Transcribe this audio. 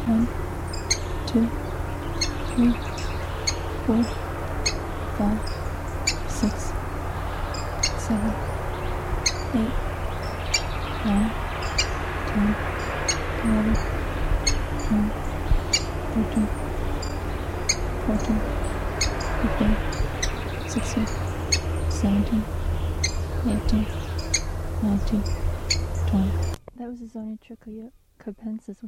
1, 2, 3, 4, 5, 6, 7, 8, 9, 10, 11, 12, 13, 14, 15, 16, 17, 18, 19, 20. That was Zonia trichocapensis.